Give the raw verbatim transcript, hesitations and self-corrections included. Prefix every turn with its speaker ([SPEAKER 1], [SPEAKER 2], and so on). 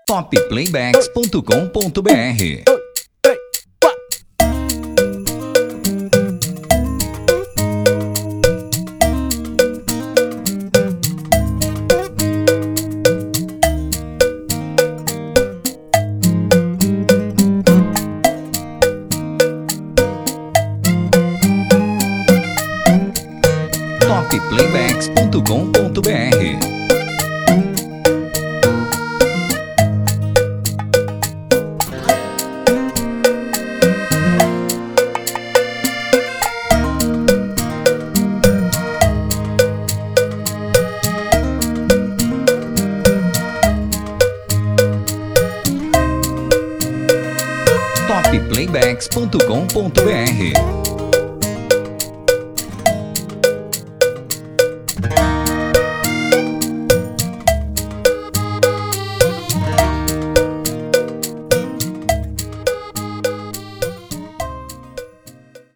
[SPEAKER 1] top playbacks ponto com ponto br. top playbacks ponto com ponto br. top playbacks ponto com ponto br.